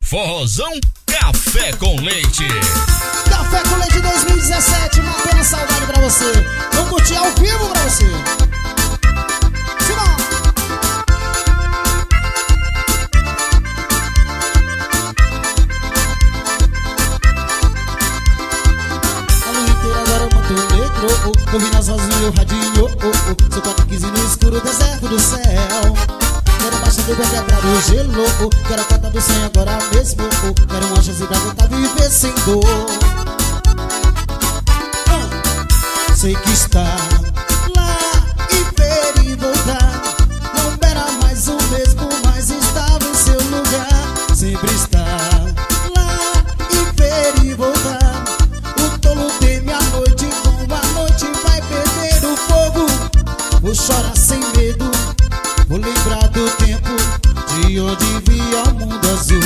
Forrozão Café com Leite. Café com Leite 2017, matando a saudade pra você. Vamos curtir ao vivo pra você. Simão! A lua inteira agora manto negro, ouvindo as vozes no meu radinho. Sou 415 no escuro, deserto do céu. Quero marcha do bem quebrado o gelo. Quero a cota do sonho agora mesmo. Quero uma chance pra tentar viver sem dor. Sei que está lá e ver e voltar. Não era mais o mesmo, mas estava em seu lugar. Sempre está lá e ver e voltar. O tolo teme a noite, como a noite vai perder o fogo. Vou chorar sem medo. Vou lembrar do tempo de onde via o mundo azul.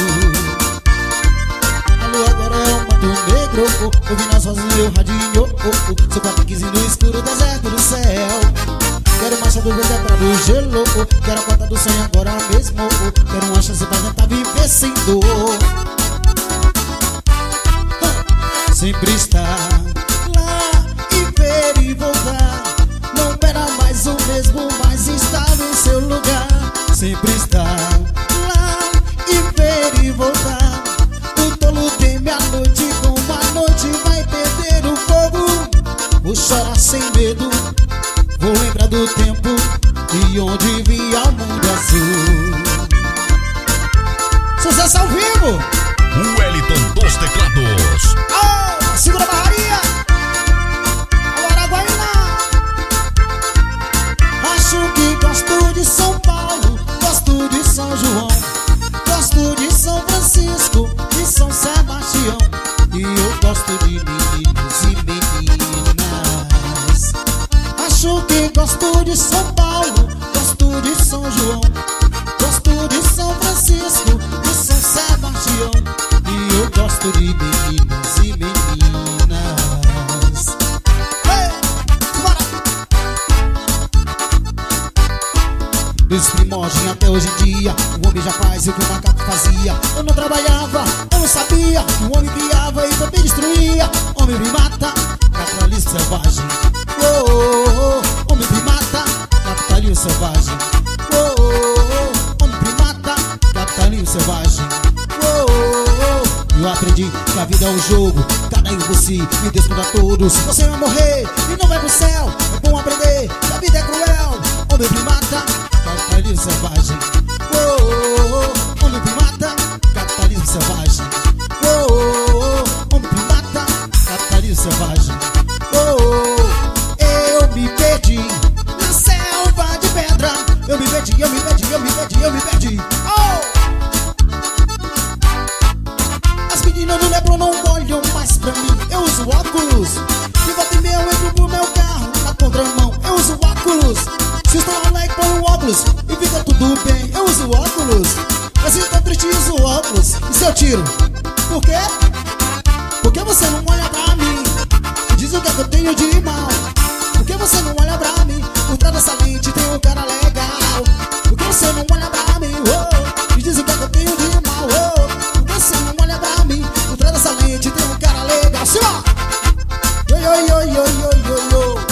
A lua agora é um manto negro, ouvindo as vozes no meu radinho. Sou 415 no escuro, deserto do céu. Quero marcha do vento pra do gelo. Quero a cota do sonho agora mesmo. Quero uma chance pra tentar viver sem dor. Sempre estar lá e ver e voltar. Não era mais o mesmo, mas estava em seu lugar. Sempre estar lá e ver e voltar. O tolo teme a noite, como a noite vai perder o fogo. Vou chorar sem medo. Vou lembrar do tempo de onde via o mundo azul. Sucesso ao vivo! O Wellington dos teclados. Oh, segura a barraria! Agora Guainá. Acho que gosto de São Paulo, gosto de São João, gosto de São Francisco, de São Sebastião. E eu gosto de meninos e meninas. Acho que gosto de São Paulo, gosto de São João, gosto de São Francisco, de São Sebastião. E eu gosto de meninos e meninas. Hey, bora! Desde primórdio até hoje em dia, o homem já faz o que o macaco fazia. Eu não trabalhava, eu não sabia. O homem criava e também destruía. Homem primata, capitalismo selvagem. Oh, oh, oh. Homem primata, capitalismo selvagem. Oh, oh, oh. Homem primata, capitalismo selvagem. Oh, oh, oh. Eu aprendi que a vida é um jogo, cada um você e Deus contra todos. Você vai morrer e não vai pro céu. É bom aprender que a vida é cruel. Homem primata, capitalismo selvagem. Oh, oh, oh. Homem primata, capitalismo selvagem. Oh, oh, oh. Homem primata, capitalismo selvagem. Oh, oh, oh. Eu me perdi na selva de pedra. Eu me perdi, eu me perdi, eu me perdi, eu me perdi. Oh! As meninas do Lebron não olham mais pra mim. Eu uso óculos. De volta e meia eu entro pro meu carro na contramão. Eu uso óculos. Se estou alegre, põe o óculos e fica tudo bem. Eu uso óculos. Mas se estou triste, uso óculos. E se eu tiro? Por quê? Porque você não olha pra mim e diz o que é que eu tenho de mal. Porque você não olha pra mim. Por trás dessa lente tem um cara legal. Porque você não olha pra mim, oh, e diz o que é que eu tenho de mal, oh. Porque você não olha pra mim. Por trás dessa lente tem um cara legal. Sim, ó. Yo, yo, yo, yo, yo, yo, yo.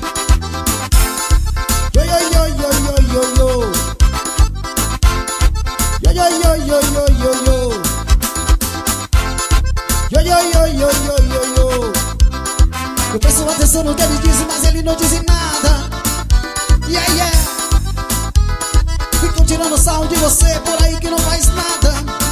Yo, yo, yo, yo, yo, yo, yo. Yo, yo, yo, yo, yo, yo, yo. Yo, yo, yo, yo, yo, yo, yo. Eu presto atenção no que ele diz, mas ele não diz nada. Yeah, yeah. Ficam tirando sarro de você por aí que não faz nada.